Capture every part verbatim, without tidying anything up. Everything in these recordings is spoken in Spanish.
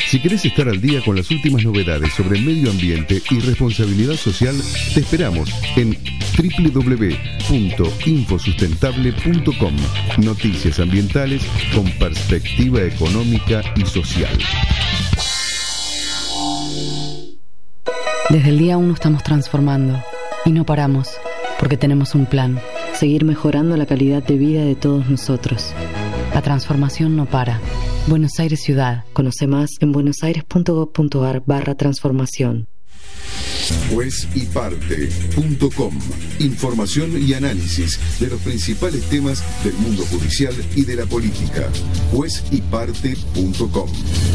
Si querés estar al día con las últimas novedades sobre medio ambiente y responsabilidad social, te esperamos en doble u doble u doble u punto infosustentable punto com. Noticias ambientales con perspectiva económica y social. Desde el día uno estamos transformando y no paramos porque tenemos un plan: seguir mejorando la calidad de vida de todos nosotros. La transformación no para. Buenos Aires Ciudad. Conoce más en buenosaires punto gob punto ar barra transformación. juez y parte punto com. Información y análisis de los principales temas del mundo judicial y de la política. juez y parte punto com.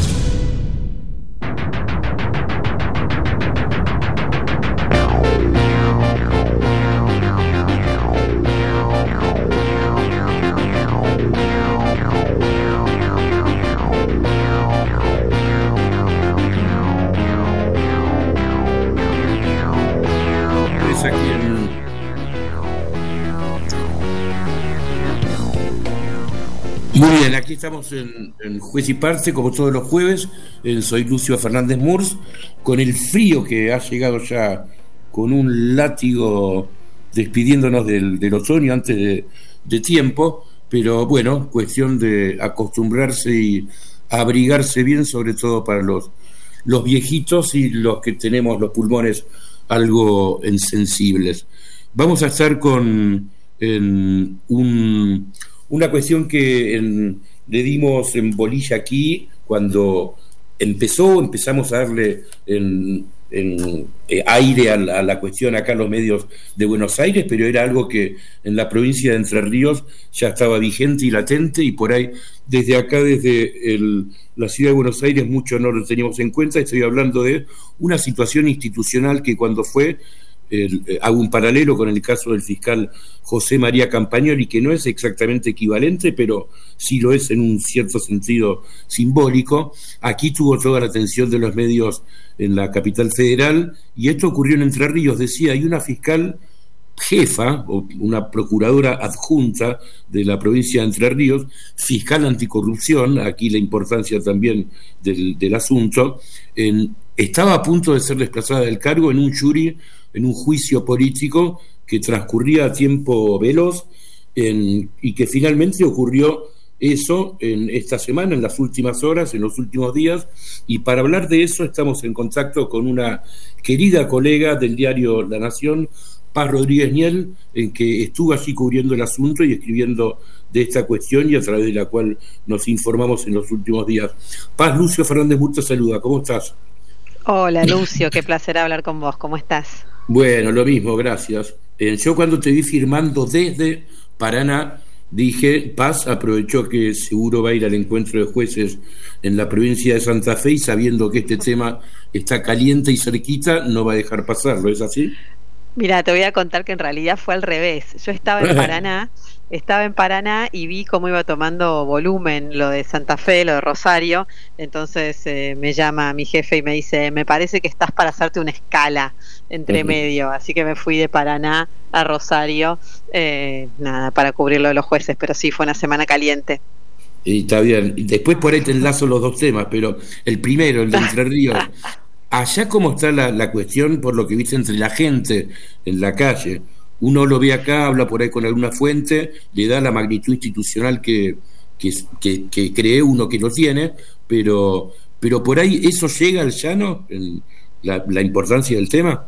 Muy bien, aquí estamos en, en Juez y Parte, como todos los jueves. Eh, soy Lucio Fernández Murs, con el frío que ha llegado ya con un látigo despidiéndonos del, del otoño antes de, de tiempo, pero bueno, cuestión de acostumbrarse y abrigarse bien, sobre todo para los, los viejitos y los que tenemos los pulmones algo insensibles. Vamos a estar con en un... Una cuestión que en, le dimos en bolilla aquí cuando empezó, empezamos a darle en, en, eh, aire a la, a la cuestión acá en los medios de Buenos Aires, pero era algo que en la provincia de Entre Ríos ya estaba vigente y latente, y por ahí desde acá, desde el, la ciudad de Buenos Aires, mucho no lo teníamos en cuenta. Estoy hablando de una situación institucional que cuando fue... El, eh, hago un paralelo con el caso del fiscal José María Campagnoli, que no es exactamente equivalente, pero sí lo es en un cierto sentido simbólico. Aquí tuvo toda la atención de los medios en la capital federal, y esto ocurrió en Entre Ríos. Decía, hay una fiscal jefa o una procuradora adjunta de la provincia de Entre Ríos, fiscal anticorrupción, aquí la importancia también del, del asunto, en, estaba a punto de ser desplazada del cargo en un jury, en un juicio político que transcurría a tiempo veloz, en, y que finalmente ocurrió eso en esta semana, en las últimas horas, en los últimos días. Y para hablar de eso estamos en contacto con una querida colega del diario La Nación, Paz Rodríguez Niel, en que estuvo allí cubriendo el asunto y escribiendo de esta cuestión, y a través de la cual nos informamos en los últimos días. Paz, Lucio Fernández Murs te saluda, ¿cómo estás? Hola Lucio, qué placer hablar con vos, ¿cómo estás? Bueno, lo mismo, gracias. Eh, yo cuando te vi firmando desde Paraná, dije, Paz aprovechó que seguro va a ir al encuentro de jueces en la provincia de Santa Fe, y sabiendo que este tema está caliente y cerquita, no va a dejar pasarlo, ¿es así? Mira, te voy a contar que en realidad fue al revés. Yo estaba en Paraná, estaba en Paraná y vi cómo iba tomando volumen lo de Santa Fe, lo de Rosario. Entonces eh, me llama mi jefe y me dice, me parece que estás para hacerte una escala entre uh-huh. medio. Así que me fui de Paraná a Rosario, eh, nada, para cubrir lo de los jueces, pero sí, fue una semana caliente. Y está bien. Y después por ahí te enlazo los dos temas, pero el primero, el de Entre Ríos. Allá, ¿cómo está la, la cuestión por lo que viste entre la gente en la calle? Uno lo ve acá, habla por ahí con alguna fuente, le da la magnitud institucional que, que, que, que cree uno que lo tiene, pero, pero por ahí eso llega al llano, en la, la importancia del tema.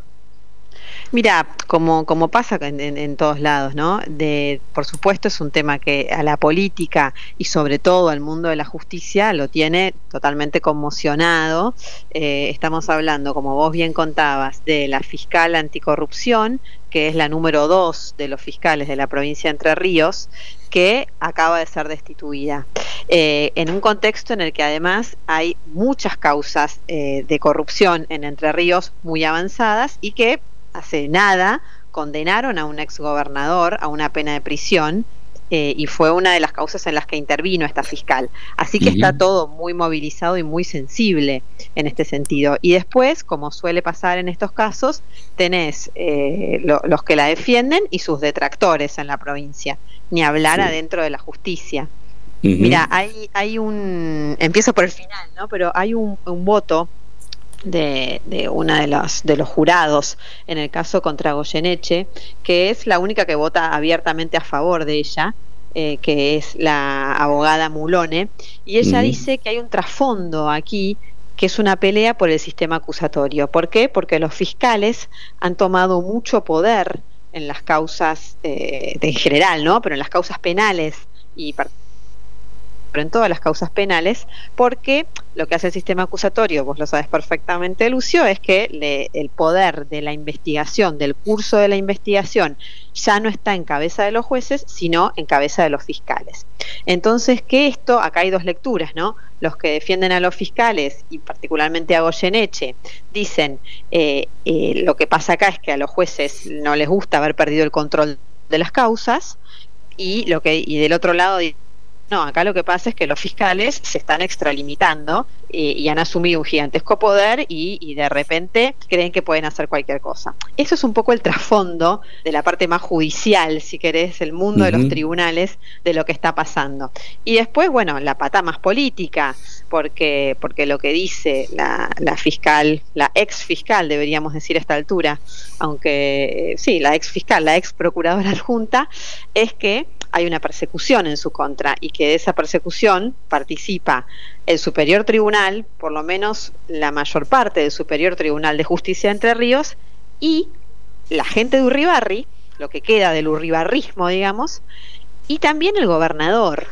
Mira, como, como pasa en, en, en todos lados, ¿no? De, por supuesto es un tema que a la política y sobre todo al mundo de la justicia lo tiene totalmente conmocionado. Eh, estamos hablando, como vos bien contabas, de la fiscal anticorrupción, que es la número dos de los fiscales de la provincia de Entre Ríos, que acaba de ser destituida. Eh, en un contexto en el que además hay muchas causas eh, de corrupción en Entre Ríos muy avanzadas, y que hace nada condenaron a un exgobernador a una pena de prisión, eh, y fue una de las causas en las que intervino esta fiscal. Así que uh-huh. está todo muy movilizado y muy sensible en este sentido. Y después, como suele pasar en estos casos, tenés eh, lo, los que la defienden y sus detractores en la provincia, ni hablar sí. adentro de la justicia. Uh-huh. Mira, hay, hay un, empiezo por el final, ¿no? Pero hay un, un voto de, de una de los, de los jurados, en el caso contra Goyeneche, que es la única que vota abiertamente a favor de ella, eh, que es la abogada Mulone, y ella uh-huh. dice que hay un trasfondo aquí, que es una pelea por el sistema acusatorio. ¿Por qué? Porque los fiscales han tomado mucho poder en las causas, eh, de, en general, ¿no? Pero en las causas penales y pero en todas las causas penales, porque lo que hace el sistema acusatorio, vos lo sabes perfectamente, Lucio, es que le, el poder de la investigación, del curso de la investigación, ya no está en cabeza de los jueces, sino en cabeza de los fiscales. Entonces, que esto, acá hay dos lecturas, ¿no? Los que defienden a los fiscales, y particularmente a Goyeneche, dicen, eh, eh, lo que pasa acá es que a los jueces no les gusta haber perdido el control de las causas, y, lo que, y del otro lado no, acá lo que pasa es que los fiscales se están extralimitando y, y han asumido un gigantesco poder y, y de repente creen que pueden hacer cualquier cosa. Eso es un poco el trasfondo de la parte más judicial, si querés, el mundo uh-huh. de los tribunales, de lo que está pasando. Y después, bueno, la pata más política, porque, porque lo que dice la, la fiscal, la ex fiscal, deberíamos decir a esta altura, aunque sí, la ex fiscal, la ex procuradora adjunta, es que hay una persecución en su contra y que de esa persecución participa el Superior Tribunal, por lo menos la mayor parte del Superior Tribunal de Justicia de Entre Ríos, y la gente de Urribarri, lo que queda del urribarrismo, digamos, y también el gobernador.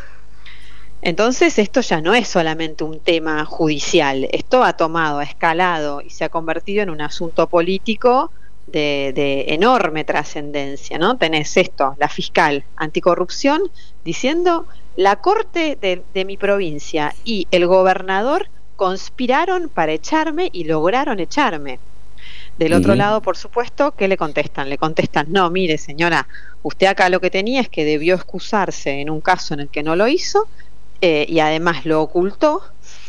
Entonces esto ya no es solamente un tema judicial, esto ha tomado, ha escalado y se ha convertido en un asunto político De, de enorme trascendencia, ¿no? Tenés esto, la fiscal anticorrupción diciendo la corte de, de mi provincia y el gobernador conspiraron para echarme y lograron echarme. Del otro uh-huh. lado, por supuesto, ¿qué le contestan? Le contestan, no, mire señora, usted acá lo que tenía es que debió excusarse en un caso en el que no lo hizo eh, y además lo ocultó.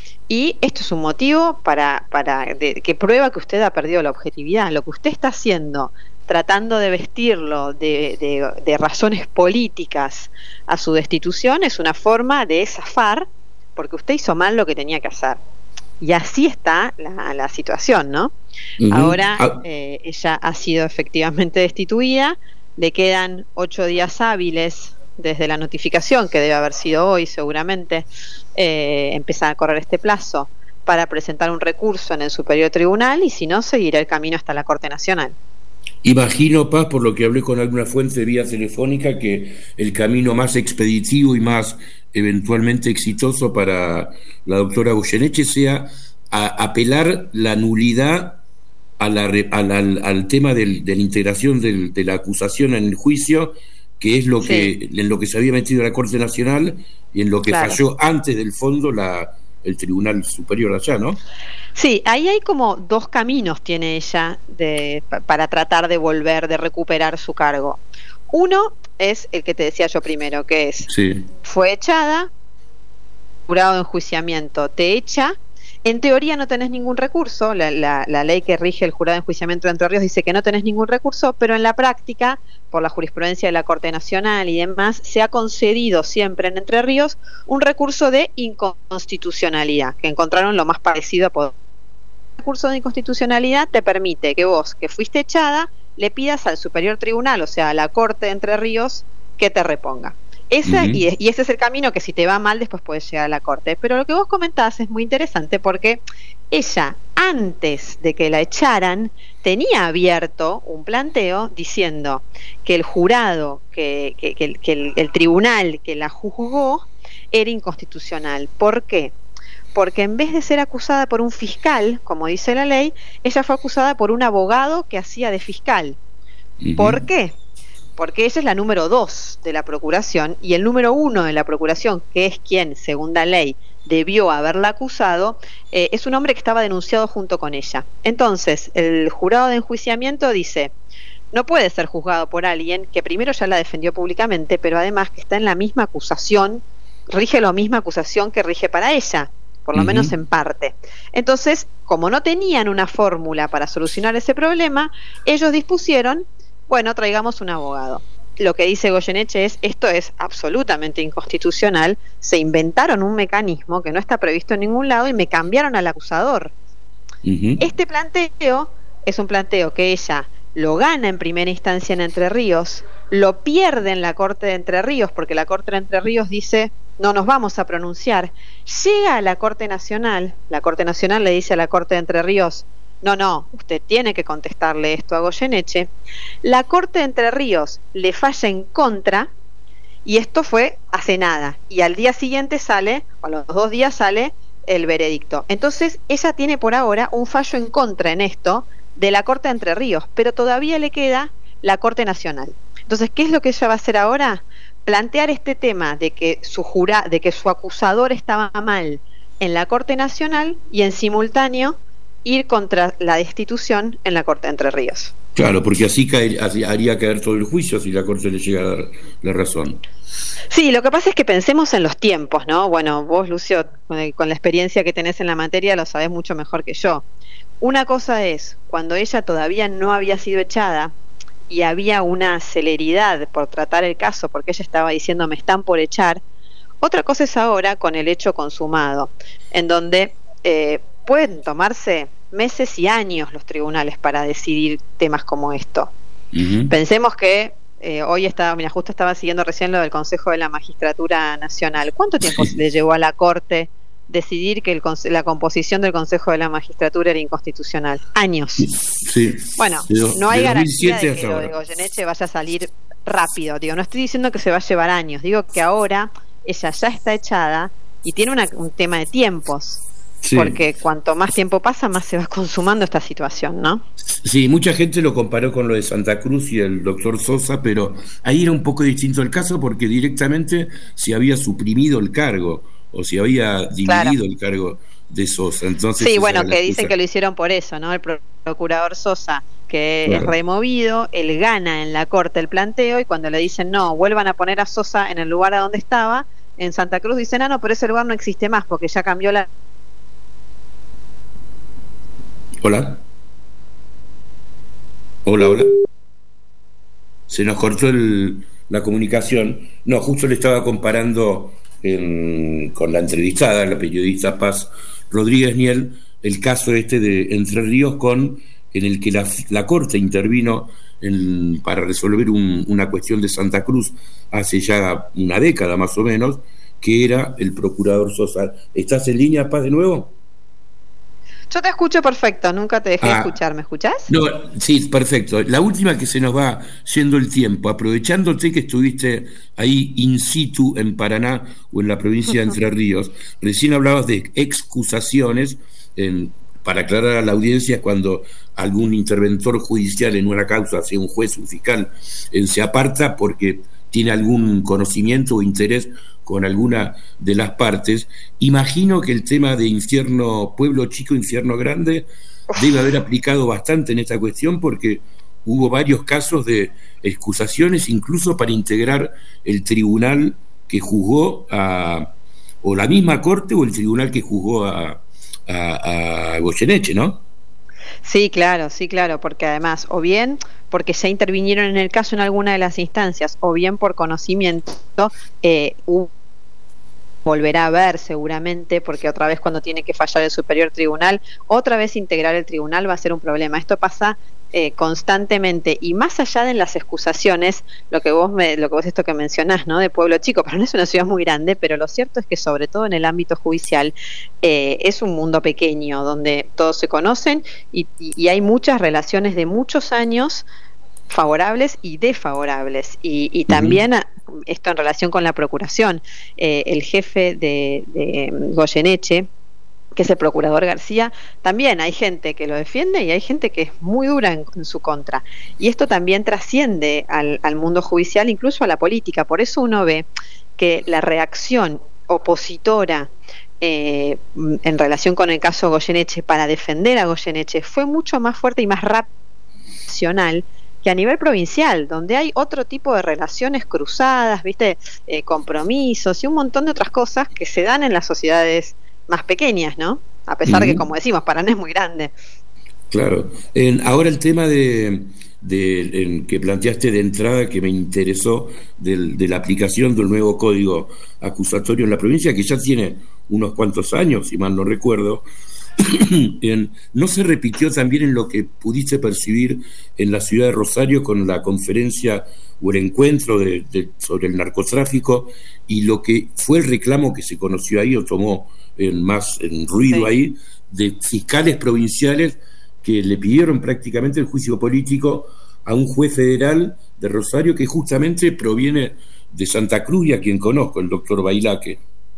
Y esto es un motivo para, para de, que prueba que usted ha perdido la objetividad. Lo que usted está haciendo, tratando de vestirlo de, de, de razones políticas a su destitución, es una forma de zafar, porque usted hizo mal lo que tenía que hacer. Y así está la, la situación, ¿no? Uh-huh. Ahora eh, ella ha sido efectivamente destituida, le quedan ocho días hábiles desde la notificación, que debe haber sido hoy seguramente, eh, empezar a correr este plazo para presentar un recurso en el Superior Tribunal y si no, seguirá el camino hasta la Corte Nacional. Imagino, Paz, por lo que hablé con alguna fuente de vía telefónica, que el camino más expeditivo y más eventualmente exitoso para la doctora Goyeneche sea a apelar la nulidad a la, a la, al, al tema del, de la integración del, de la acusación en el juicio, que es lo sí. que en lo que se había metido la Corte Nacional y en lo que claro. falló antes del fondo la, el Tribunal Superior allá, ¿no? Sí, ahí hay como dos caminos tiene ella de, para tratar de volver, de recuperar su cargo. Uno es el que te decía yo primero, que es, sí. fue echada, jurado de enjuiciamiento te echa, en teoría no tenés ningún recurso, la, la, la ley que rige el jurado de enjuiciamiento de Entre Ríos dice que no tenés ningún recurso, pero en la práctica, por la jurisprudencia de la Corte Nacional y demás, se ha concedido siempre en Entre Ríos un recurso de inconstitucionalidad, que encontraron lo más parecido a poder. El recurso de inconstitucionalidad te permite que vos, que fuiste echada, le pidas al Superior Tribunal, o sea, a la Corte de Entre Ríos, que te reponga. Esa, uh-huh. y, y ese es el camino que si te va mal después puedes llegar a la Corte. Pero lo que vos comentás es muy interesante porque ella, antes de que la echaran, tenía abierto un planteo diciendo que el jurado, que, que, que, que el, el tribunal que la juzgó era inconstitucional. ¿Por qué? Porque en vez de ser acusada por un fiscal, como dice la ley, ella fue acusada por un abogado que hacía de fiscal. Uh-huh. ¿Por qué? Porque ella es la número dos de la procuración y el número uno de la procuración, que es quien, según la ley, debió haberla acusado, eh, es un hombre que estaba denunciado junto con ella. Entonces, el jurado de enjuiciamiento dice, no puede ser juzgado por alguien que primero ya la defendió públicamente, pero además que está en la misma acusación, rige la misma acusación que rige para ella, por lo uh-huh. menos en parte. Entonces, como no tenían una fórmula para solucionar ese problema, ellos dispusieron, bueno, traigamos un abogado. lo que dice Goyeneche es, esto es absolutamente inconstitucional, se inventaron un mecanismo que no está previsto en ningún lado y me cambiaron al acusador. Uh-huh. Este planteo es un planteo que ella lo gana en primera instancia en Entre Ríos, lo pierde en la Corte de Entre Ríos, porque la Corte de Entre Ríos dice, no nos vamos a pronunciar, llega a la Corte Nacional, la Corte Nacional le dice a la Corte de Entre Ríos, no, no, usted tiene que contestarle esto a Goyeneche. La Corte de Entre Ríos le falla en contra, y esto fue hace nada, y al día siguiente sale, o a los dos días sale el veredicto. Entonces ella tiene por ahora un fallo en contra en esto de la Corte de Entre Ríos, pero todavía le queda la Corte Nacional. Entonces, ¿qué es lo que ella va a hacer ahora? Plantear este tema de que su jura, de que su acusador estaba mal en la Corte Nacional y en simultáneo ir contra la destitución en la Corte de Entre Ríos. Claro, porque así, caer, así haría caer todo el juicio si la Corte le llega a dar la razón. Sí, lo que pasa es que pensemos en los tiempos, ¿no? Bueno, vos, Lucio, con, el, con la experiencia que tenés en la materia, lo sabés mucho mejor que yo. Una cosa es, cuando ella todavía no había sido echada y había una celeridad por tratar el caso, porque ella estaba diciendo me están por echar, otra cosa es ahora con el hecho consumado, en donde eh, pueden tomarse meses y años los tribunales para decidir temas como esto. Uh-huh. Pensemos que eh, hoy estaba, mira, justo estaba siguiendo recién lo del Consejo de la Magistratura Nacional. ¿Cuánto tiempo sí. le llevó a la Corte decidir que el, la composición del Consejo de la Magistratura era inconstitucional? Años. Sí. Bueno, no hay garantía de que lo de Goyeneche vaya a salir rápido. Digo, no estoy diciendo que se va a llevar años, digo que ahora ella ya está echada y tiene una, un tema de tiempos. Sí. Porque cuanto más tiempo pasa, más se va consumando esta situación, ¿no? Sí, mucha gente lo comparó con lo de Santa Cruz y el doctor Sosa, pero ahí era un poco distinto el caso porque directamente se había suprimido el cargo o se había dividido claro. el cargo de Sosa. Entonces, sí, bueno, que dicen que lo hicieron por eso, ¿no? El procurador Sosa, que claro. es removido, él gana en la Corte el planteo y cuando le dicen no, vuelvan a poner a Sosa en el lugar a donde estaba, en Santa Cruz dicen, ah, no, pero ese lugar no existe más porque ya cambió la... Hola. Hola, hola. Se nos cortó el, la comunicación. No, justo le estaba comparando en, con la entrevistada, la periodista Paz Rodríguez Niel, el caso este de Entre Ríos con en el que la, la Corte intervino en, para resolver un, una cuestión de Santa Cruz hace ya una década más o menos, que era el procurador Sosa. ¿Estás en línea, Paz, de nuevo? Yo te escucho perfecto, nunca te dejé ah, escuchar, ¿me escuchás? No, sí, perfecto. La última que se nos va yendo el tiempo, aprovechándote que estuviste ahí in situ en Paraná o en la provincia de Entre Ríos, recién hablabas de excusaciones, en, para aclarar a la audiencia cuando algún interventor judicial en una causa, sea un juez, un fiscal, en, se aparta porque tiene algún conocimiento o interés con alguna de las partes. Imagino que el tema de infierno, pueblo chico, infierno grande, debe haber aplicado bastante en esta cuestión porque hubo varios casos de excusaciones, incluso para integrar el tribunal que juzgó a, o la misma corte o el tribunal que juzgó a, a, a Goyeneche, ¿no? Sí, claro, sí, claro, porque además, o bien porque ya intervinieron en el caso en alguna de las instancias, o bien por conocimiento, eh, volverá a ver seguramente, porque otra vez cuando tiene que fallar el superior tribunal, otra vez integrar el tribunal va a ser un problema. Esto pasa eh, constantemente, y más allá de las excusaciones, lo que vos me, lo que vos esto que mencionás, ¿no? De pueblo chico, pero no es una ciudad muy grande, pero lo cierto es que sobre todo en el ámbito judicial eh, es un mundo pequeño donde todos se conocen y, y, y hay muchas relaciones de muchos años favorables y desfavorables, y, y también uh-huh. esto en relación con la procuración, eh, el jefe de, de Goyeneche, que es el procurador García, también hay gente que lo defiende y hay gente que es muy dura en, en su contra, y esto también trasciende al, al mundo judicial, incluso a la política. Por eso uno ve que la reacción opositora eh, en relación con el caso Goyeneche para defender a Goyeneche fue mucho más fuerte y más rápida que a nivel provincial, donde hay otro tipo de relaciones cruzadas, viste, eh, compromisos y un montón de otras cosas que se dan en las sociedades más pequeñas, ¿no? A pesar uh-huh. de que, como decimos, Paraná es muy grande. Claro. En, ahora el tema de, de, en, que planteaste de entrada, que me interesó, del, de la aplicación del nuevo código acusatorio en la provincia, que ya tiene unos cuantos años, si mal no recuerdo. en, ¿No se repitió también en lo que pudiste percibir en la ciudad de Rosario con la conferencia o el encuentro de, de, sobre el narcotráfico, y lo que fue el reclamo que se conoció ahí o tomó en más en ruido sí. ahí, de fiscales provinciales que le pidieron prácticamente el juicio político a un juez federal de Rosario que justamente proviene de Santa Cruz, y a quien conozco, el doctor Bailaque?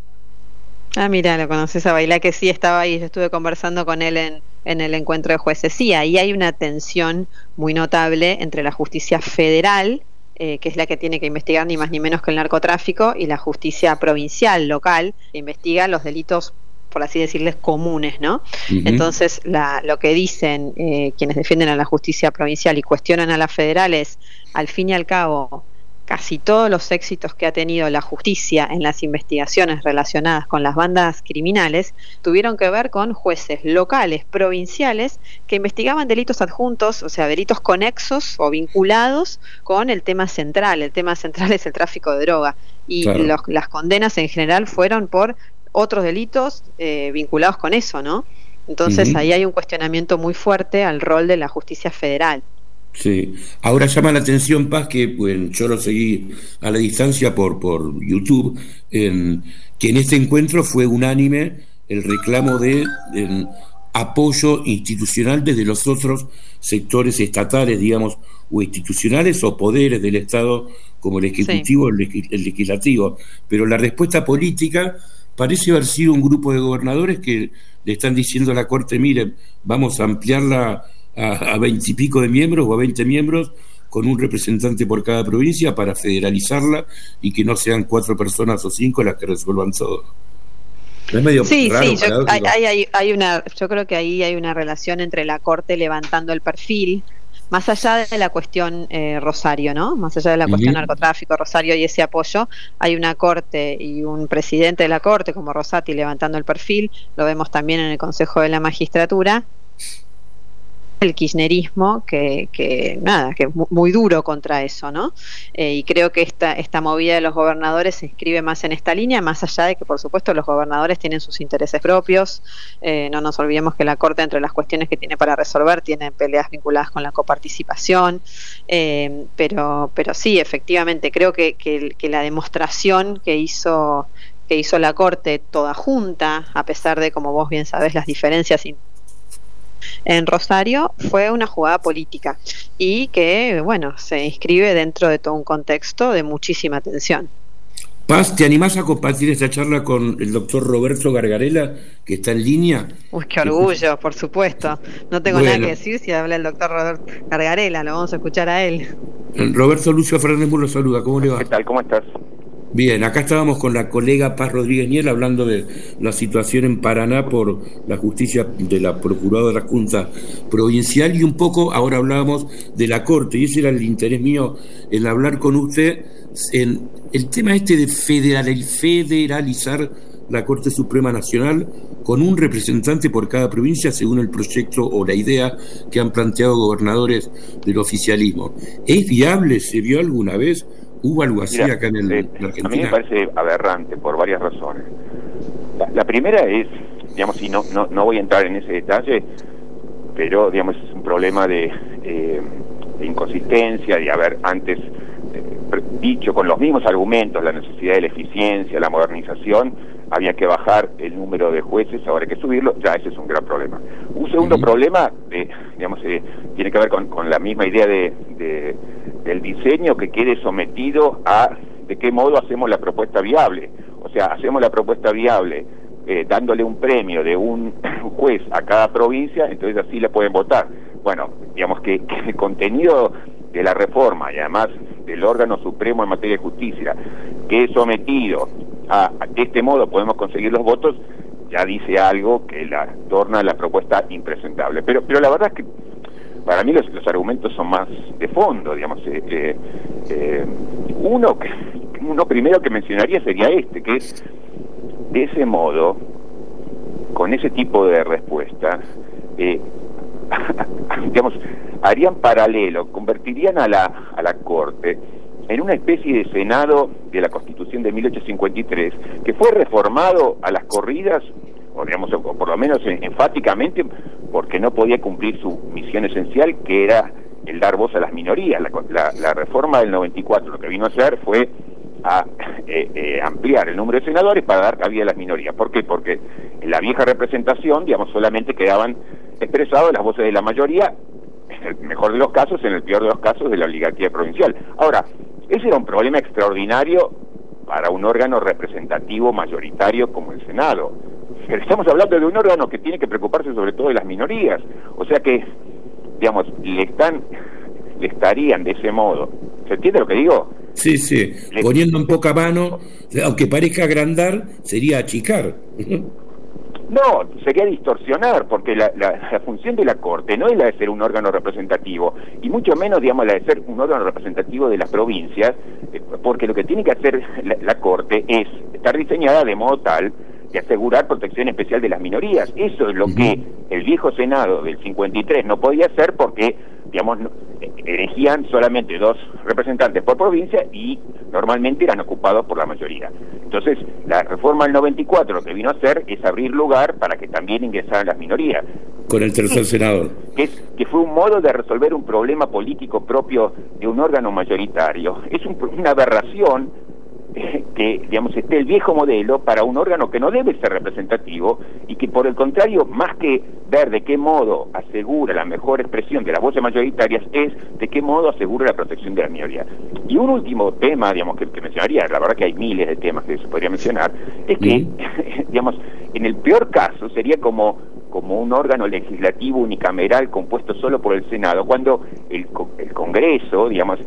Ah, mira, lo conoces a Bailaque, sí, estaba ahí, yo estuve conversando con él en, en el encuentro de jueces. Sí, ahí hay una tensión muy notable entre la justicia federal, eh, que es la que tiene que investigar ni más ni menos que el narcotráfico, y la justicia provincial, local, que investiga los delitos, por así decirles, comunes, ¿no? Uh-huh. Entonces, la, lo que dicen eh, quienes defienden a la justicia provincial y cuestionan a la federal es, al fin y al cabo, casi todos los éxitos que ha tenido la justicia en las investigaciones relacionadas con las bandas criminales tuvieron que ver con jueces locales, provinciales, que investigaban delitos adjuntos, o sea, delitos conexos o vinculados con el tema central. El tema central es el tráfico de droga, y claro. los, las condenas en general fueron por otros delitos eh, vinculados con eso, ¿no? Entonces uh-huh. ahí hay un cuestionamiento muy fuerte al rol de la justicia federal. Sí, ahora llama la atención, Paz, que bueno, yo lo seguí a la distancia por, por YouTube, en, que en este encuentro fue unánime el reclamo de en, apoyo institucional desde los otros sectores estatales, digamos, o institucionales o poderes del Estado, como el Ejecutivo, sí. el, el Legislativo, pero la respuesta política parece haber sido un grupo de gobernadores que le están diciendo a la Corte, miren, vamos a ampliarla a veintipico de miembros o a veinte miembros, con un representante por cada provincia, para federalizarla y que no sean cuatro personas o cinco las que resuelvan todo. Es medio sí, raro, sí, yo, hay, hay, hay una, yo creo que ahí hay una relación entre la Corte levantando el perfil, más allá de la cuestión eh, Rosario, ¿no? Más allá de la cuestión uh-huh. narcotráfico, Rosario y ese apoyo, hay una Corte y un presidente de la Corte como Rosati levantando el perfil, lo vemos también en el Consejo de la Magistratura, el kirchnerismo que, que nada, que es muy duro contra eso, ¿no? Eh, y creo que esta, esta movida de los gobernadores se inscribe más en esta línea, más allá de que, por supuesto, los gobernadores tienen sus intereses propios. Eh, no nos olvidemos que la Corte, entre las cuestiones que tiene para resolver, tiene peleas vinculadas con la coparticipación, eh, pero, pero sí, efectivamente, creo que, que, que la demostración que hizo, que hizo la Corte toda junta, a pesar de, como vos bien sabés, las diferencias en Rosario, fue una jugada política y que, bueno, se inscribe dentro de todo un contexto de muchísima tensión. Paz, ¿te animás a compartir esta charla con el doctor Roberto Gargarella, que está en línea? Uy, qué orgullo, por supuesto. No tengo bueno. nada que decir si habla el doctor Roberto Gargarella, lo vamos a escuchar a él. Roberto Lucio Fernández Mur lo saluda, ¿cómo le va? ¿Qué tal? ¿Cómo estás? Bien, acá estábamos con la colega Paz Rodríguez Niel hablando de la situación en Paraná por la justicia de la Procuradora Junta Provincial, y un poco ahora hablábamos de la Corte, y ese era el interés mío en hablar con usted en el tema este de federal, federalizar la Corte Suprema Nacional con un representante por cada provincia según el proyecto o la idea que han planteado gobernadores del oficialismo. ¿Es viable? ¿Se vio alguna vez? ¿Hubo algo así Mira, acá en, el, eh, en Argentina? A mí me parece aberrante por varias razones. La, la primera es, digamos, y no, no, no voy a entrar en ese detalle, pero, digamos, es un problema de, eh, de inconsistencia, de haber antes eh, dicho con los mismos argumentos la necesidad de la eficiencia, la modernización, había que bajar el número de jueces, ahora hay que subirlo, ya ese es un gran problema. Un segundo uh-huh. problema, eh, digamos, eh, tiene que ver con, con la misma idea de, de del diseño que quede sometido a de qué modo hacemos la propuesta viable. O sea, hacemos la propuesta viable eh, dándole un premio de un juez a cada provincia, entonces así la pueden votar. Bueno, digamos que, que el contenido de la reforma y además del órgano supremo en materia de justicia que es sometido a, a de este modo podemos conseguir los votos, ya dice algo que la torna la propuesta impresentable. Pero, pero la verdad es que para mí los, los argumentos son más de fondo, digamos. Eh, eh, eh, uno, que, uno primero que mencionaría sería este, que es, de ese modo, con ese tipo de respuesta, eh, digamos, harían paralelo, convertirían a la, a la Corte en una especie de Senado de la Constitución de mil ochocientos cincuenta y tres, que fue reformado a las corridas, o, digamos, o por lo menos enfáticamente, porque no podía cumplir su misión esencial, que era el dar voz a las minorías. La, la, la reforma del noventa y cuatro lo que vino a hacer fue a eh, eh, ampliar el número de senadores para dar cabida a las minorías. ¿Por qué? Porque en la vieja representación, digamos, solamente quedaban expresadas las voces de la mayoría, en el mejor de los casos, en el peor de los casos, de la oligarquía provincial. Ahora, ese era un problema extraordinario para un órgano representativo mayoritario como el Senado. Pero estamos hablando de un órgano que tiene que preocuparse sobre todo de las minorías. O sea que, digamos, le están, le estarían de ese modo. ¿Se entiende lo que digo? Sí, sí. Le... Poniendo en poca mano, aunque parezca agrandar, sería achicar. No, sería distorsionar, porque la, la, la función de la Corte no es la de ser un órgano representativo, y mucho menos, digamos, la de ser un órgano representativo de las provincias, eh, porque lo que tiene que hacer la, la Corte es estar diseñada de modo tal de asegurar protección especial de las minorías. Eso es lo uh-huh. que el viejo Senado del cincuenta y tres no podía hacer, porque, digamos, elegían solamente dos representantes por provincia y normalmente eran ocupados por la mayoría. Entonces, la reforma del noventa y cuatro lo que vino a hacer es abrir lugar para que también ingresaran las minorías. Con el tercer senador. Que, es, que fue un modo de resolver un problema político propio de un órgano mayoritario. Es un, una aberración que, digamos, esté el viejo modelo para un órgano que no debe ser representativo y que, por el contrario, más que ver de qué modo asegura la mejor expresión de las voces mayoritarias, es de qué modo asegura la protección de la minoría. Y un último tema, digamos, que, que mencionaría, la verdad que hay miles de temas que se podría mencionar, es que, mm. digamos, en el peor caso sería como como un órgano legislativo unicameral compuesto solo por el Senado, cuando el, el Congreso, digamos,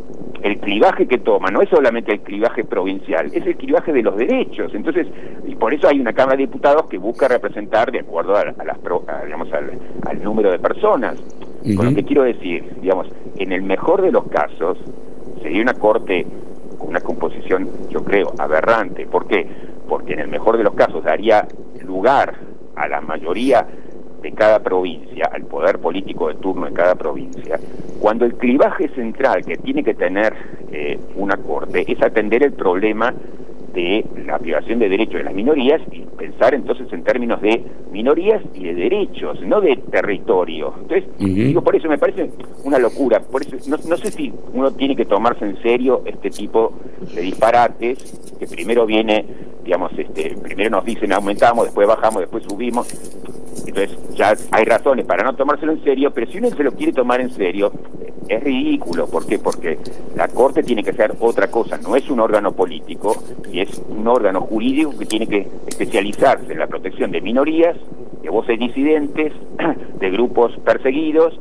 el clivaje que toma no es solamente el clivaje provincial, es el clivaje de los derechos. Entonces, y por eso hay una Cámara de Diputados que busca representar de acuerdo a, a las pro, a, digamos, al, al número de personas. Uh-huh. Con lo que quiero decir, digamos, en el mejor de los casos sería una Corte con una composición, yo creo, aberrante. ¿Por qué? Porque en el mejor de los casos daría lugar a la mayoría de cada provincia, al poder político de turno en cada provincia, cuando el clivaje central que tiene que tener eh, una Corte es atender el problema de la privación de derechos de las minorías y pensar entonces en términos de minorías y de derechos, no de territorio. Entonces, uh-huh. digo, por eso me parece una locura. Por eso no, no sé si uno tiene que tomarse en serio este tipo de disparates, que primero viene, digamos, este, primero nos dicen aumentamos, después bajamos, después subimos. Entonces ya hay razones para no tomárselo en serio, pero si uno se lo quiere tomar en serio, es ridículo. ¿Por qué? Porque la Corte tiene que ser otra cosa, no es un órgano político, y es un órgano jurídico que tiene que especializarse en la protección de minorías, de voces disidentes, de grupos perseguidos,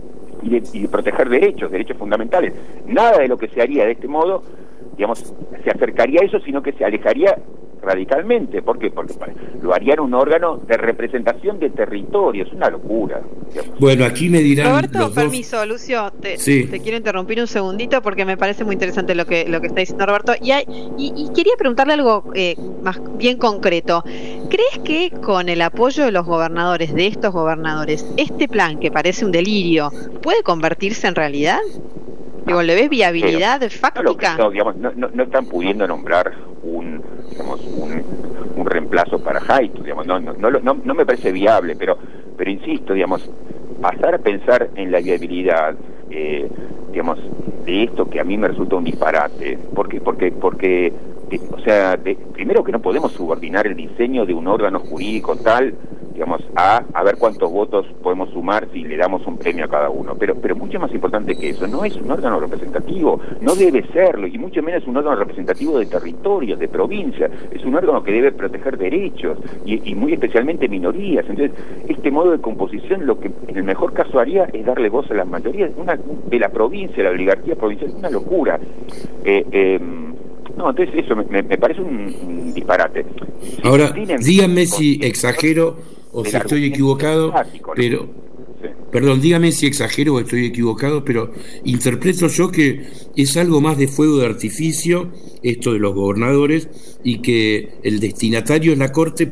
y de, y de proteger derechos, derechos fundamentales. Nada de lo que se haría de este modo, digamos, se acercaría a eso, sino que se alejaría radicalmente. ¿Por qué? Porque lo harían un órgano de representación de territorios, una locura, digamos. Bueno, aquí me dirán Roberto, los permiso, dos... Lucio, te, sí. te quiero interrumpir un segundito porque me parece muy interesante lo que lo que está diciendo Roberto, y, hay, y, y quería preguntarle algo eh, más bien concreto. ¿Crees que con el apoyo de los gobernadores, de estos gobernadores, este plan que parece un delirio, puede convertirse en realidad? Digo, ¿le ves viabilidad pero, fáctica? No, digamos, no, no, no están pudiendo nombrar un, digamos, un, un reemplazo para Haidt, digamos, no, no, no, no, no me parece viable, pero, pero insisto, digamos, pasar a pensar en la viabilidad, eh, digamos, de esto que a mí me resulta un disparate, porque, porque, porque, de, o sea, de, primero que no podemos subordinar el diseño de un órgano jurídico tal, digamos, a, a ver cuántos votos podemos sumar si le damos un premio a cada uno, pero pero mucho más importante que eso, no es un órgano representativo, no debe serlo, y mucho menos un órgano representativo de territorios, de provincias, es un órgano que debe proteger derechos, y, y muy especialmente minorías. Entonces, este modo de composición lo que en el mejor caso haría es darle voz a las mayorías una, de la provincia, la oligarquía provincial, es una locura. Eh, eh, No, entonces eso me, me parece un, un disparate. Ahora, díganme si exagero o si estoy equivocado, pero... Sí. Perdón, dígame si exagero o estoy equivocado, pero interpreto yo que es algo más de fuego de artificio, esto de los gobernadores, y que el destinatario es la Corte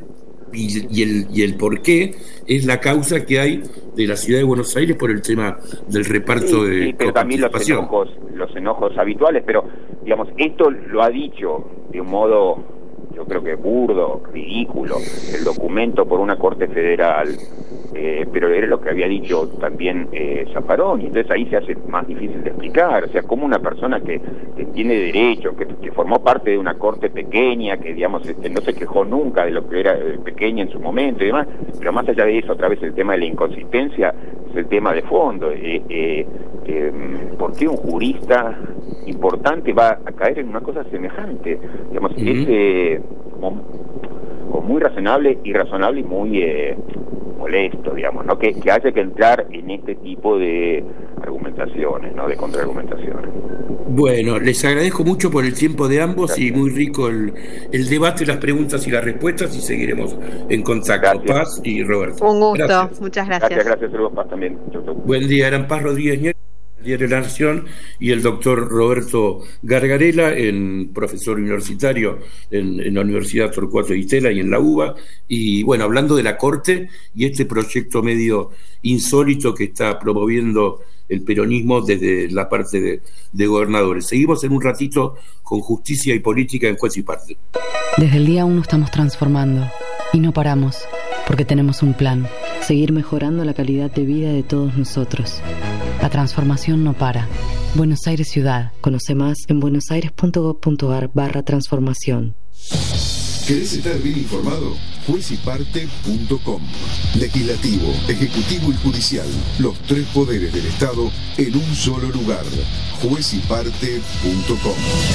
y, y, el, y el por qué es la causa que hay de la ciudad de Buenos Aires por el tema del reparto sí, de sí, pero también los enojos, los enojos habituales, pero digamos, esto lo ha dicho de un modo, yo creo que burdo, ridículo, el documento por una corte federal, eh, pero era lo que había dicho también eh, Zaffaroni, entonces ahí se hace más difícil de explicar, o sea, como una persona que, que tiene derecho, que, que formó parte de una corte pequeña, que digamos este, no se quejó nunca de lo que era eh, pequeña en su momento y demás, pero más allá de eso, otra vez el tema de la inconsistencia es el tema de fondo, eh, eh, eh, ¿por qué un jurista importante va a caer en una cosa semejante? Digamos, uh-huh. es eh, como, como muy razonable, irrazonable y muy eh, molesto, digamos, ¿no? Que, que haya que entrar en este tipo de argumentaciones, ¿no? De contraargumentaciones. Bueno, les agradezco mucho por el tiempo de ambos. Gracias. Y muy rico el, el debate, las preguntas y las respuestas, y seguiremos en contacto. Gracias. Paz y Roberto. Un gusto, gracias. Muchas gracias. Gracias, gracias, saludos, Paz también. Chau, chau. Buen día, eran Paz Rodríguez, Diario de la Nación, y el doctor Roberto Gargarella, en profesor universitario en, en la Universidad Torcuato Di Tella y en la UBA, y bueno, hablando de la Corte y este proyecto medio insólito que está promoviendo el peronismo desde la parte de, de gobernadores. Seguimos en un ratito con Justicia y Política en Juez y Parte. Desde el día uno estamos transformando y no paramos, porque tenemos un plan: seguir mejorando la calidad de vida de todos nosotros. La transformación no para. Buenos Aires Ciudad. Conoce más en buenosaires.gov.ar barra transformación. ¿Querés estar bien informado? juez y parte punto com. Legislativo, Ejecutivo y Judicial. Los tres poderes del Estado en un solo lugar. juez y parte punto com.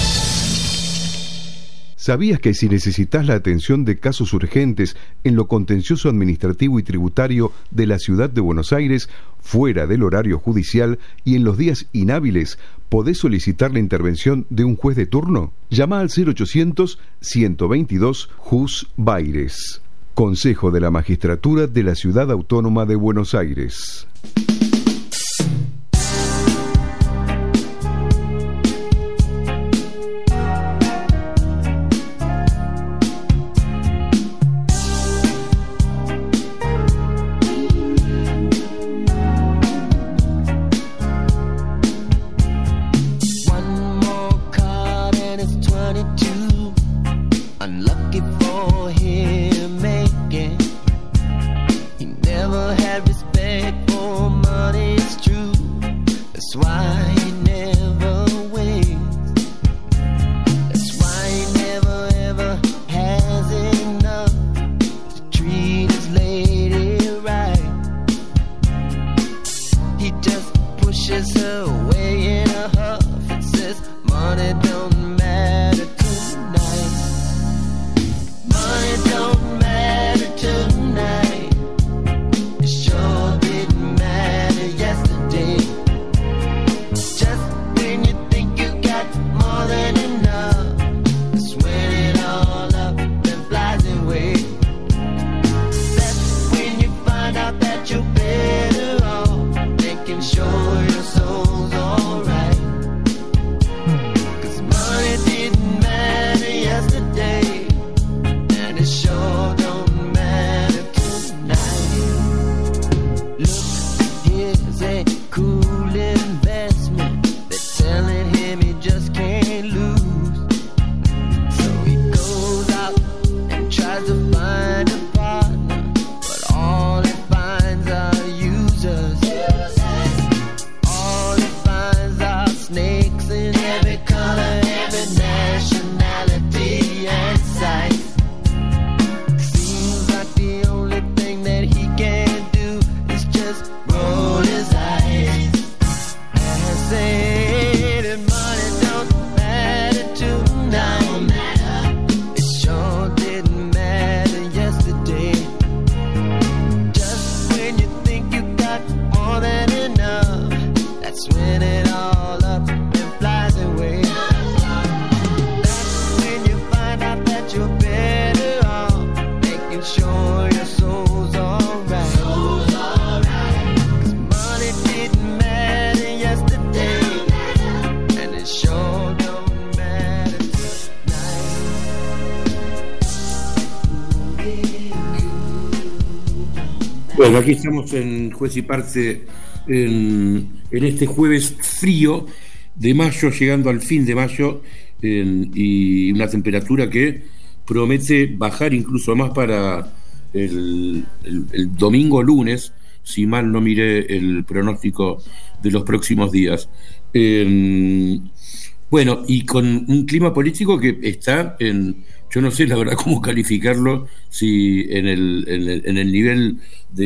¿Sabías que si necesitas la atención de casos urgentes en lo contencioso administrativo y tributario de la ciudad de Buenos Aires, fuera del horario judicial y en los días inhábiles, podés solicitar la intervención de un juez de turno? Llama al cero ochocientos, ciento veintidós, Jus Baires. Consejo de la Magistratura de la Ciudad Autónoma de Buenos Aires. Bueno, aquí estamos en Juez y Parte en, en este jueves frío de mayo, llegando al fin de mayo, en, y una temperatura que promete bajar incluso más para el, el, el domingo lunes, si mal no miré el pronóstico de los próximos días. Eh, bueno, y con un clima político que está en, yo no sé la verdad cómo calificarlo, si en el, en el, en el nivel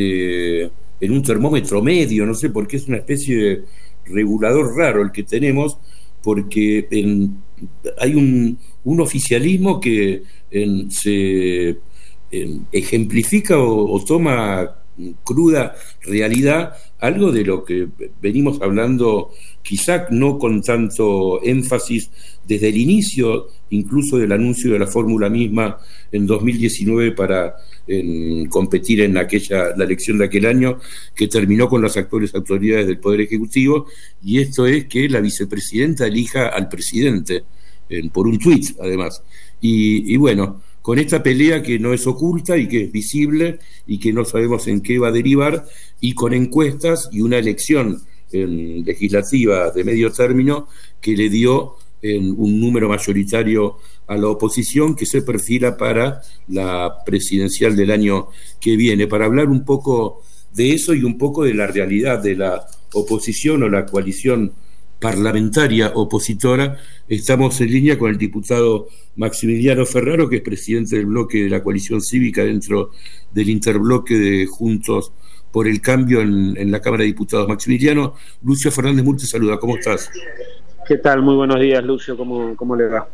de, en un termómetro medio, no sé, porque es una especie de regulador raro el que tenemos, porque en, hay un, un oficialismo que en, se en, ejemplifica o, o toma cruda realidad algo de lo que venimos hablando, quizá no con tanto énfasis desde el inicio, incluso del anuncio de la fórmula misma en dos mil diecinueve para en, competir en aquella la elección de aquel año, que terminó con las actuales autoridades del Poder Ejecutivo, y esto es que la vicepresidenta elija al presidente, en, por un tuit además. Y, y bueno, con esta pelea que no es oculta y que es visible y que no sabemos en qué va a derivar, y con encuestas y una elección en, legislativa de medio término que le dio en, un número mayoritario a la oposición, que se perfila para la presidencial del año que viene. Para hablar un poco de eso y un poco de la realidad de la oposición o la coalición parlamentaria opositora, estamos en línea con el diputado Maximiliano Ferraro, que es presidente del bloque de la coalición cívica dentro del interbloque de Juntos por el Cambio en, en la Cámara de Diputados. Maximiliano, Lucio Fernández Mur te saluda, ¿cómo estás? ¿Qué tal? Muy buenos días, Lucio, ¿cómo, cómo le va?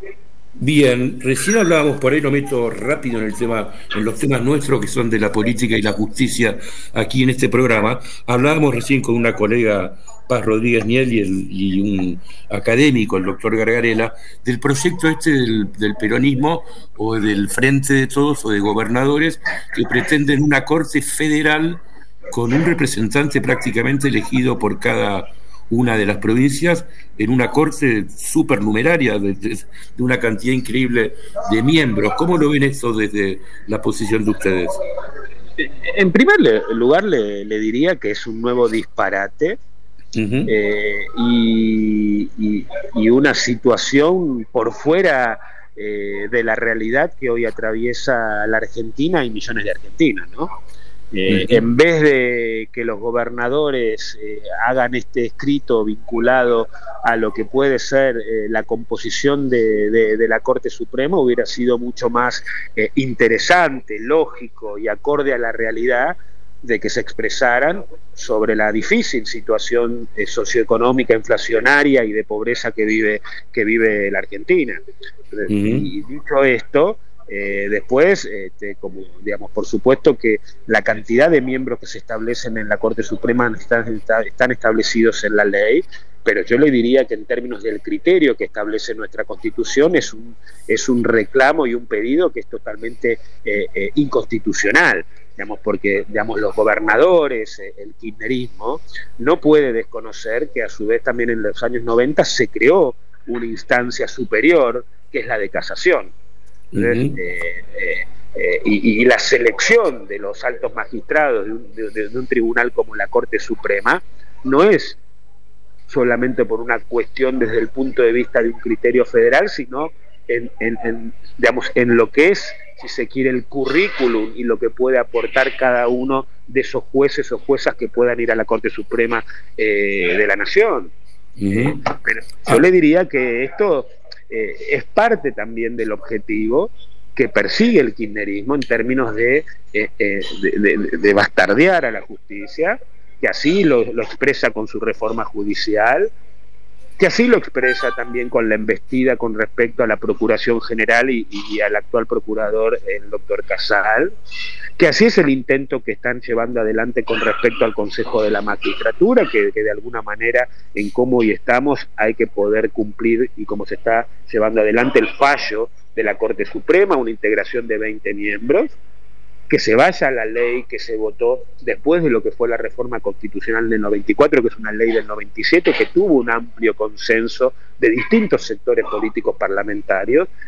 Bien, recién hablábamos, por ahí lo meto rápido en el tema, en los temas nuestros que son de la política y la justicia aquí en este programa. Hablábamos recién con una colega, Paz Rodríguez Niel, y, el, y un académico, el doctor Gargarella, del proyecto este del, del peronismo o del Frente de Todos o de gobernadores que pretenden una corte federal con un representante prácticamente elegido por cada una de las provincias, en una corte supernumeraria de, de, de una cantidad increíble de miembros. ¿Cómo lo ven esto desde la posición de ustedes? En primer lugar le, le diría que es un nuevo disparate, uh-huh. eh, y, y, y una situación por fuera eh, de la realidad que hoy atraviesa la Argentina y millones de argentinos, ¿no? Eh, uh-huh. En vez de que los gobernadores eh, hagan este escrito vinculado a lo que puede ser eh, la composición de, de, de la Corte Suprema, hubiera sido mucho más eh, interesante, lógico y acorde a la realidad de que se expresaran sobre la difícil situación eh, socioeconómica, inflacionaria y de pobreza que vive, que vive la Argentina. Uh-huh. Y dicho esto, Eh, después, este, como digamos, por supuesto que la cantidad de miembros que se establecen en la Corte Suprema están, están establecidos en la ley, pero yo le diría que en términos del criterio que establece nuestra Constitución es un, es un reclamo y un pedido que es totalmente eh, eh, inconstitucional, digamos, porque digamos, los gobernadores, eh, el kirchnerismo, no puede desconocer que a su vez también en los años noventa se creó una instancia superior que es la de casación. Uh-huh. eh, eh, eh, y, y la selección de los altos magistrados de un, de, de un tribunal como la Corte Suprema no es solamente por una cuestión desde el punto de vista de un criterio federal, sino en, en, en, digamos, en lo que es, si se quiere, el currículum y lo que puede aportar cada uno de esos jueces o juezas que puedan ir a la Corte Suprema eh, de la Nación. Uh-huh. eh, pero yo le diría que esto Eh, es parte también del objetivo que persigue el kirchnerismo en términos de, eh, eh, de, de, de bastardear a la justicia, que así lo, lo expresa con su reforma judicial, que así lo expresa también con la embestida con respecto a la Procuración General y, y al actual procurador, el doctor Casal, que así es el intento que están llevando adelante con respecto al Consejo de la Magistratura, que, que de alguna manera en cómo hoy estamos hay que poder cumplir, y cómo se está llevando adelante el fallo de la Corte Suprema, una integración de veinte miembros, que se vaya a la ley que se votó después de lo que fue la reforma constitucional del noventa y cuatro, que es una ley del noventa y siete, que tuvo un amplio consenso de distintos sectores políticos parlamentarios,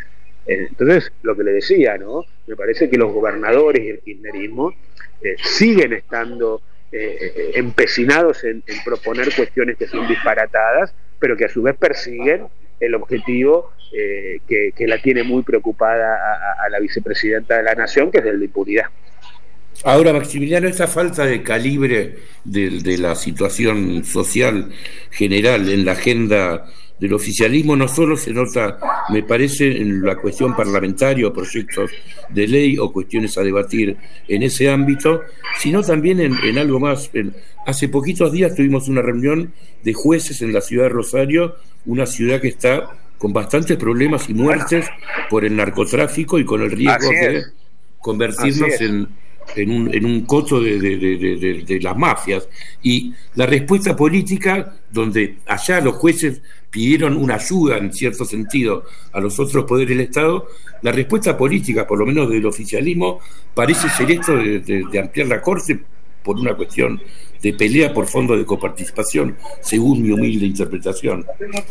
Entonces, lo que le decía, ¿no? Me parece que los gobernadores y el kirchnerismo eh, siguen estando eh, empecinados en, en proponer cuestiones que son disparatadas, pero que a su vez persiguen el objetivo eh, que, que la tiene muy preocupada a, a la vicepresidenta de la Nación, que es el de impunidad. Ahora, Maximiliano, esta falta de calibre de, de la situación social general en la agenda del oficialismo no solo se nota, me parece, en la cuestión parlamentaria o proyectos de ley o cuestiones a debatir en ese ámbito, sino también en, en algo más. En, hace poquitos días tuvimos una reunión de jueces en la ciudad de Rosario, una ciudad que está con bastantes problemas y muertes por el narcotráfico y con el riesgo de convertirnos en... En un, en un coto de, de, de, de, de las mafias, y la respuesta política, donde allá los jueces pidieron una ayuda en cierto sentido a los otros poderes del Estado, la respuesta política, por lo menos del oficialismo, parece ser esto de, de, de ampliar la Corte por una cuestión de pelea por fondos de coparticipación, según mi humilde interpretación.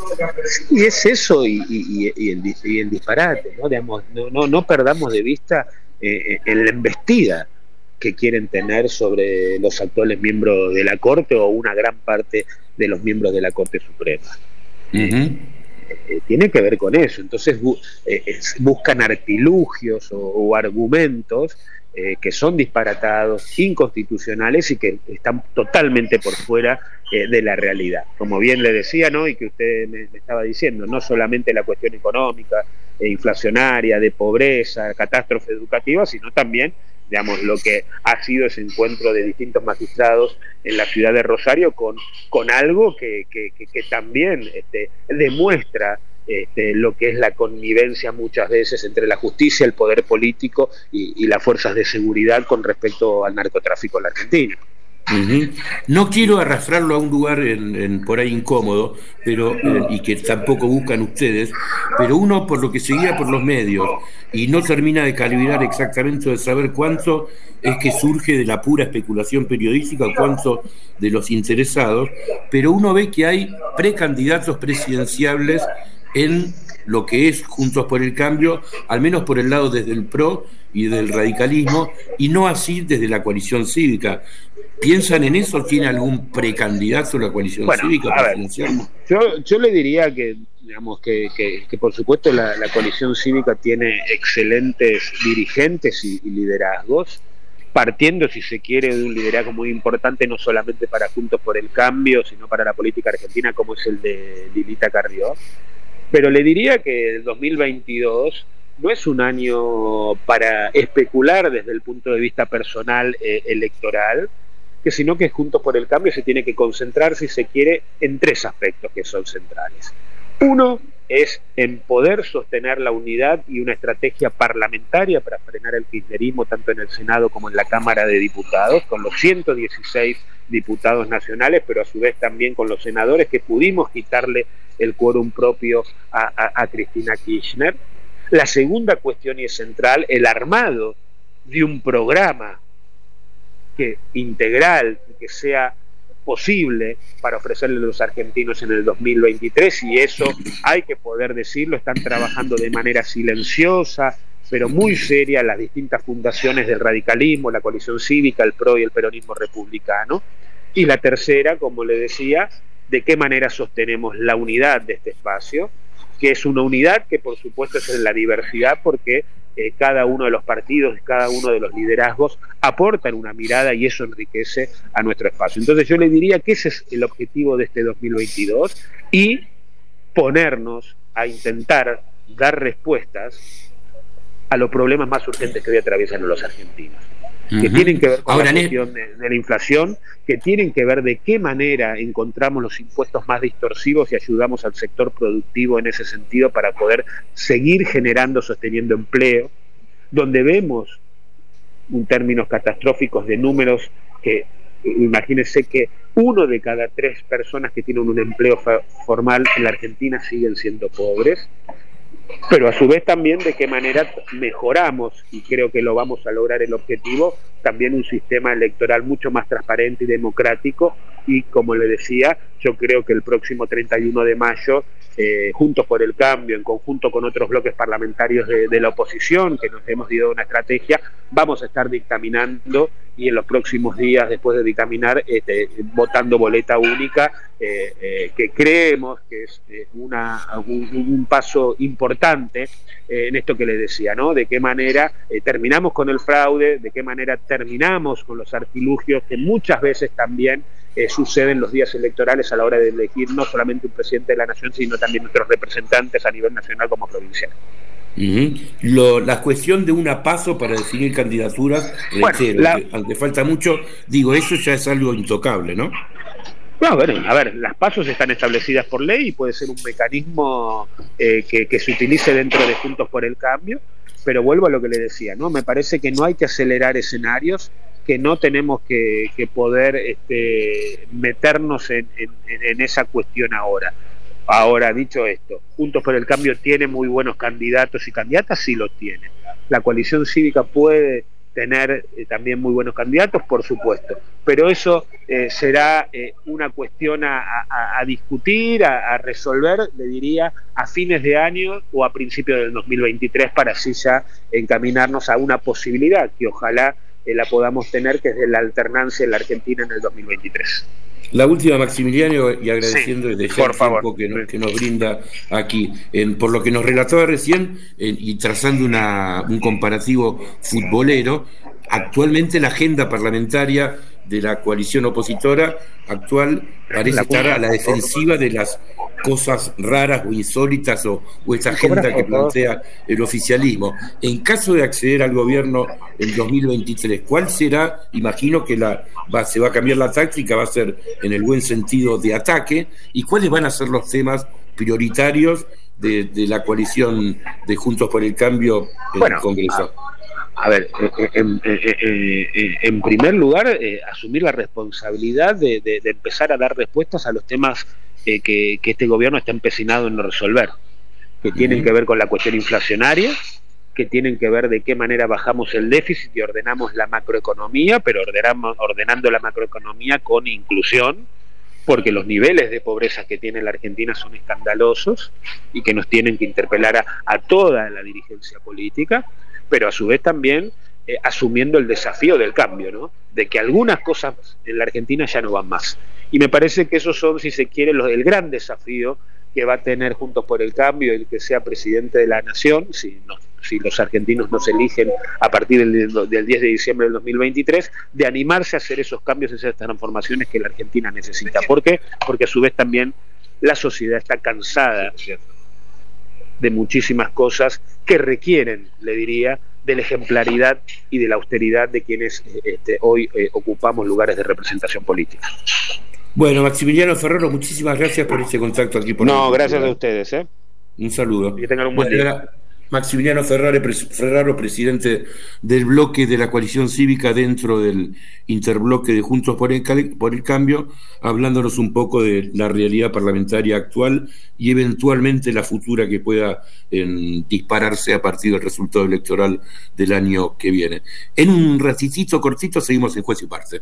Y es eso y, y, y, el, y el disparate, ¿no? Digamos, no, no, no perdamos de vista eh, en la embestida que quieren tener sobre los actuales miembros de la Corte o una gran parte de los miembros de la Corte Suprema. Uh-huh. eh, eh, tiene que ver con eso. Entonces bu- eh, buscan artilugios o, o argumentos eh, que son disparatados, inconstitucionales y que están totalmente por fuera eh, de la realidad. Como bien le decía, ¿no? Y que usted me, me estaba diciendo, no solamente la cuestión económica, e inflacionaria, de pobreza, catástrofe educativa, sino también, digamos, lo que ha sido ese encuentro de distintos magistrados en la ciudad de Rosario con, con algo que, que, que, que también este, demuestra este, lo que es la connivencia muchas veces entre la justicia, el poder político y, y las fuerzas de seguridad con respecto al narcotráfico en la Argentina. Uh-huh. No quiero arrastrarlo a un lugar en, en por ahí incómodo, pero eh, y que tampoco buscan ustedes, pero uno por lo que seguía por los medios y no termina de calibrar exactamente, de saber cuánto es que surge de la pura especulación periodística o cuánto de los interesados, pero uno ve que hay precandidatos presidenciables en lo que es Juntos por el Cambio, al menos por el lado desde el P R O y del radicalismo, y no así desde la coalición cívica. ¿Piensan en eso? ¿Tiene algún precandidato a la coalición bueno, cívica a ver, presidencial? Yo, yo le diría que, digamos, que, que, que por supuesto la, la coalición cívica tiene excelentes dirigentes y, y liderazgos, partiendo, si se quiere, de un liderazgo muy importante, no solamente para Juntos por el Cambio, sino para la política argentina, como es el de Lilita Carrió. Pero le diría que el dos mil veintidós no es un año para especular desde el punto de vista personal eh, electoral, que sino que Juntos por el Cambio se tiene que concentrar, si se quiere, en tres aspectos que son centrales. Uno es en poder sostener la unidad y una estrategia parlamentaria para frenar el kirchnerismo tanto en el Senado como en la Cámara de Diputados, con los ciento dieciséis diputados nacionales, pero a su vez también con los senadores que pudimos quitarle el quórum propio a, a, a Cristina Kirchner. La segunda cuestión, y es central, el armado de un programa que integral y que sea posible para ofrecerle a los argentinos en el dos mil veintitrés, y eso hay que poder decirlo, están trabajando de manera silenciosa pero muy seria las distintas fundaciones del radicalismo, la coalición cívica, el P R O y el peronismo republicano. Y la tercera, como le decía, de qué manera sostenemos la unidad de este espacio, que es una unidad que por supuesto es en la diversidad, porque eh, cada uno de los partidos, cada uno de los liderazgos aportan una mirada y eso enriquece a nuestro espacio. Entonces yo le diría que ese es el objetivo de este dos mil veintidós, y ponernos a intentar dar respuestas a los problemas más urgentes que hoy atraviesan los argentinos, uh-huh. que tienen que ver con Ahora, la cuestión de, de la inflación, que tienen que ver de qué manera encontramos los impuestos más distorsivos y ayudamos al sector productivo en ese sentido para poder seguir generando, sosteniendo empleo, donde vemos en términos catastróficos de números que, imagínense que uno de cada tres personas que tienen un empleo fa- formal en la Argentina siguen siendo pobres, pero a su vez también de qué manera mejoramos, y creo que lo vamos a lograr el objetivo, también un sistema electoral mucho más transparente y democrático, y como le decía, yo creo que el próximo treinta y uno de mayo, eh, Juntos por el Cambio, en conjunto con otros bloques parlamentarios de, de la oposición, que nos hemos dado una estrategia, vamos a estar dictaminando y en los próximos días, después de dictaminar, este, votando boleta única, eh, eh, que creemos que es eh, una, un, un paso importante eh, en esto que le decía, ¿no? De qué manera eh, terminamos con el fraude, de qué manera terminamos con los artilugios que muchas veces también eh, suceden los días electorales a la hora de elegir no solamente un presidente de la nación, sino también nuestros representantes a nivel nacional como provincial. Uh-huh. Lo, la cuestión de una paso para definir candidaturas, reitero, bueno, la... aunque, aunque falta mucho, digo, eso ya es algo intocable, ¿no? No, bueno, a ver, las pasos están establecidas por ley y puede ser un mecanismo eh, que, que se utilice dentro de Juntos por el Cambio, pero vuelvo a lo que le decía, ¿no? Me parece que no hay que acelerar escenarios, que no tenemos que, que poder este, meternos en, en, en esa cuestión ahora. Ahora, dicho esto, Juntos por el Cambio tiene muy buenos candidatos y candidatas, sí los tiene. La coalición cívica puede tener eh, también muy buenos candidatos, por supuesto, pero eso eh, será eh, una cuestión a, a, a discutir, a, a resolver, le diría, a fines de año o a principios del dos mil veintitrés, para así ya encaminarnos a una posibilidad que ojalá eh, la podamos tener, que es de la alternancia en la Argentina en el dos mil veintitrés. La última, Maximiliano, y agradeciendo sí, el tiempo que, no, que nos brinda aquí, en, por lo que nos relataba recién, en, y trazando una, un comparativo futbolero, actualmente la agenda parlamentaria de la coalición opositora actual parece estar a la defensiva de las cosas raras o insólitas o, o esa agenda que plantea el oficialismo. En caso de acceder al gobierno en dos mil veintitrés, ¿cuál será? Imagino que la va, se va a cambiar la táctica, va a ser en el buen sentido de ataque, y cuáles van a ser los temas prioritarios de, de la coalición de Juntos por el Cambio en bueno, el Congreso. A ver, en, en, en primer lugar, eh, asumir la responsabilidad de, de, de empezar a dar respuestas a los temas eh, que, que este gobierno está empecinado en no resolver, que tienen uh-huh. que ver con la cuestión inflacionaria, que tienen que ver de qué manera bajamos el déficit y ordenamos la macroeconomía, pero ordenamos, ordenando la macroeconomía con inclusión, porque los niveles de pobreza que tiene la Argentina son escandalosos y que nos tienen que interpelar a, a toda la dirigencia política, pero a su vez también eh, asumiendo el desafío del cambio, ¿no? De que algunas cosas en la Argentina ya no van más. Y me parece que esos son, si se quiere, los, el gran desafío que va a tener Juntos por el Cambio, el que sea presidente de la Nación, si, no, si los argentinos nos eligen a partir del, del diez de diciembre del dos mil veintitrés, de animarse a hacer esos cambios, esas transformaciones que la Argentina necesita. ¿Por qué? Porque a su vez también la sociedad está cansada de muchísimas cosas que requieren, le diría, de la ejemplaridad y de la austeridad de quienes este, hoy eh, ocupamos lugares de representación política. Bueno, Maximiliano Ferraro, muchísimas gracias por este contacto aquí. Por no, gracias a ustedes. ¿eh? Un saludo. Que tengan un buen bueno, día. Maximiliano Ferraro, Ferraro, presidente del bloque de la coalición cívica dentro del interbloque de Juntos por el, por el Cambio, hablándonos un poco de la realidad parlamentaria actual y eventualmente la futura que pueda en, dispararse a partir del resultado electoral del año que viene. En un ratitito cortito seguimos en Juez y Parte.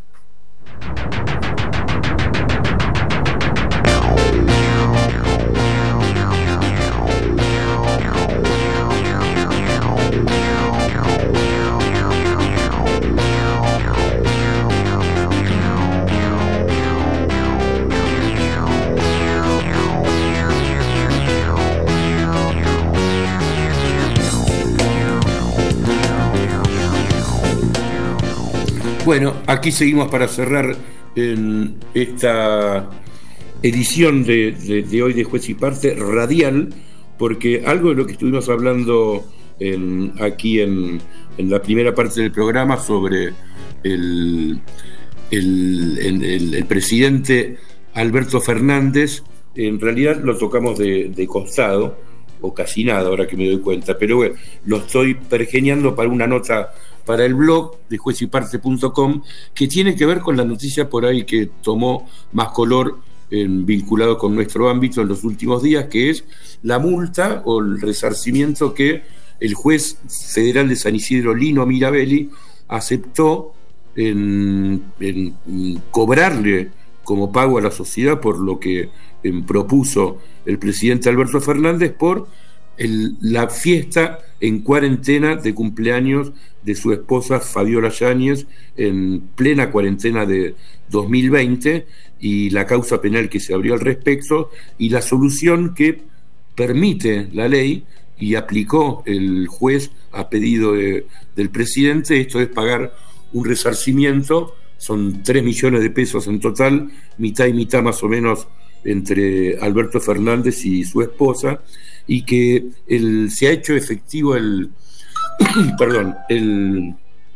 Bueno, aquí seguimos para cerrar en esta edición de, de, de hoy de Juez y Parte radial, porque algo de lo que estuvimos hablando en, aquí en, en la primera parte del programa sobre el, el, el, el, el presidente Alberto Fernández, en realidad lo tocamos de, de costado, o casi nada, ahora que me doy cuenta, pero bueno, lo estoy pergeñando para una nota para el blog de juez y parte punto com, que tiene que ver con la noticia por ahí que tomó más color en, vinculado con nuestro ámbito en los últimos días, que es la multa o el resarcimiento que el juez federal de San Isidro, Lino Mirabelli, aceptó en, en, en cobrarle como pago a la sociedad por lo que eh, propuso el presidente Alberto Fernández por el, la fiesta en cuarentena de cumpleaños de su esposa Fabiola Yáñez en plena cuarentena de dos mil veinte, y la causa penal que se abrió al respecto y la solución que permite la ley y aplicó el juez a pedido de, del presidente. Esto es pagar un resarcimiento, son tres millones de pesos en total, mitad y mitad más o menos entre Alberto Fernández y su esposa, y que el, se ha hecho efectivo el perdón, el,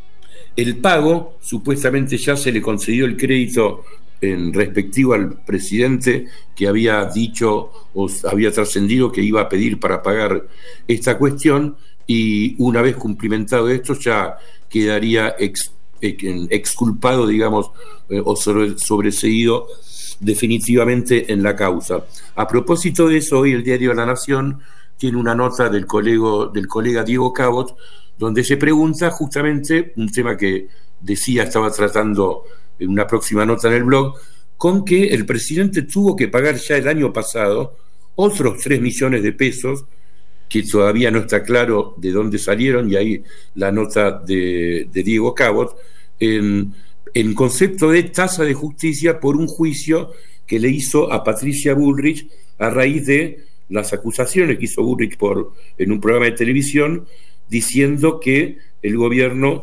el pago. Supuestamente ya se le concedió el crédito en respectivo al presidente, que había dicho o había trascendido que iba a pedir para pagar esta cuestión, y una vez cumplimentado esto ya quedaría ex, exculpado, digamos, eh, o sobre, sobreseído definitivamente en la causa. A propósito de eso, hoy el diario La Nación tiene una nota del colega, del colega Diego Cabot, donde se pregunta justamente un tema que decía, estaba tratando en una próxima nota en el blog, con que el presidente tuvo que pagar ya el año pasado otros tres millones de pesos, que todavía no está claro de dónde salieron, y ahí la nota de, de Diego Cabot, en, en concepto de tasa de justicia por un juicio que le hizo a Patricia Bullrich a raíz de las acusaciones que hizo Bullrich por, en un programa de televisión, diciendo que el gobierno,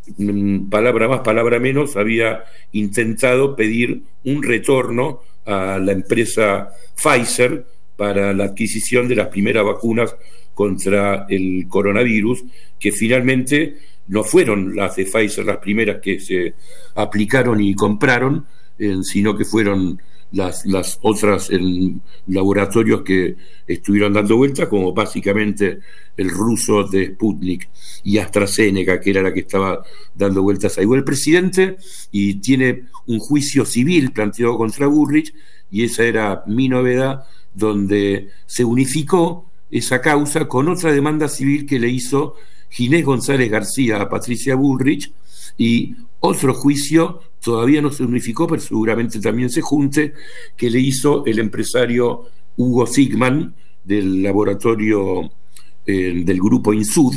palabra más, palabra menos, había intentado pedir un retorno a la empresa Pfizer para la adquisición de las primeras vacunas contra el coronavirus, que finalmente no fueron las de Pfizer las primeras que se aplicaron y compraron, eh, sino que fueron las, las otras en laboratorios que estuvieron dando vueltas, como básicamente el ruso de Sputnik y AstraZeneca, que era la que estaba dando vueltas ahí. Bueno, el presidente y tiene un juicio civil planteado contra Bullrich, y esa era mi novedad, donde se unificó esa causa con otra demanda civil que le hizo Ginés González García a Patricia Bullrich, y otro juicio todavía no se unificó, pero seguramente también se junte, que le hizo el empresario Hugo Sigman del laboratorio eh, del grupo Insud.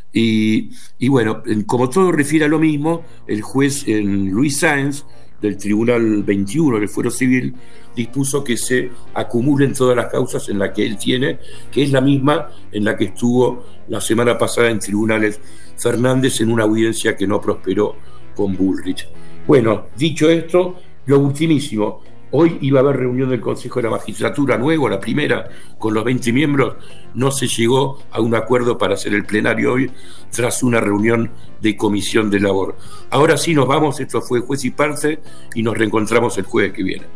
Y, y bueno, como todo refiere a lo mismo, el juez en Luis Sáenz del Tribunal veintiuno del Fuero Civil dispuso que se acumulen todas las causas en las que él tiene, que es la misma en la que estuvo la semana pasada en Tribunales Fernández en una audiencia que no prosperó con Bullrich. Bueno, dicho esto, lo ultimísimo. Hoy iba a haber reunión del Consejo de la Magistratura nuevo, la primera, con los veinte miembros. No se llegó a un acuerdo para hacer el plenario hoy, tras una reunión de comisión de labor. Ahora sí nos vamos, esto fue Juez y Parte, y nos reencontramos el jueves que viene.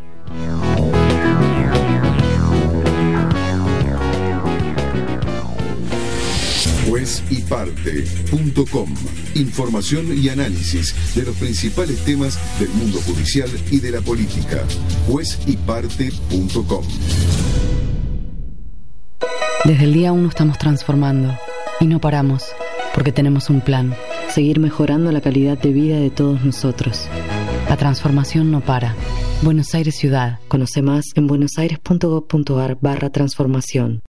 juez y parte punto com. Información y análisis de los principales temas del mundo judicial y de la política. juez y parte punto com. Desde el día uno estamos transformando y no paramos, porque tenemos un plan: seguir mejorando la calidad de vida de todos nosotros. La transformación no para. Buenos Aires Ciudad. Conoce más en buenosaires punto gov punto ar barra transformación.